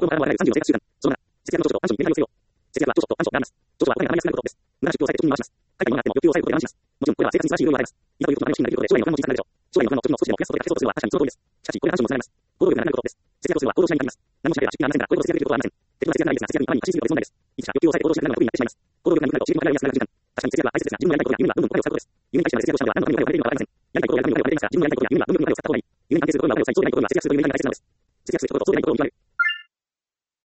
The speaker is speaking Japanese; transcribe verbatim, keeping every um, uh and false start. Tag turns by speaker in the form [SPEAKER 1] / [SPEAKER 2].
[SPEAKER 1] 子供からもらえるさんじゅうの生活習慣。そのなな、節約の長所と短所にメリハリをつけよう。節約は長所と短所を選びます。長所はお金が払いやすくなることです。無駄な出費を抑えて貯金に回します。書いたものがあっても欲求を抑えることで我慢します。もちろん、これは生活に素晴らしい要領を与えます。いざということのための資金ができることで将来の不安も小さくなるでしょう。将来の不安も小さくなるでしょう。将来の不安の自分の少しでも増やすことで稼げそうとするのは確かに都合です。行動力がなくなることです。節約をするのは行動しないことです。節約をすることです。行動しないことです。何もしなければ出費がありませんから、これこそ節約できることはありません。鉄は節約がないですが、節約にパンに貸し付けることで損ないです。いつしか欲求を抑えて行動しなくなるのが得意になってしまいます。行動力がなくなると自分の考えをやすくなる時間。確かに節約は大切ですが、自分のやりたいことや夢にはどんどんお金を使うことです。夢に対してまで節約をしたのは何のためにお金をかけているのかわかりません。やりたいことをやるためにお金をかけていますが、自分のやりたいことや夢にはどんどんお金を使った方がいい。夢に関係することがうまくいく際、そうでないことには節約することになりがちなのです。節約する人とそうでないことを見極める。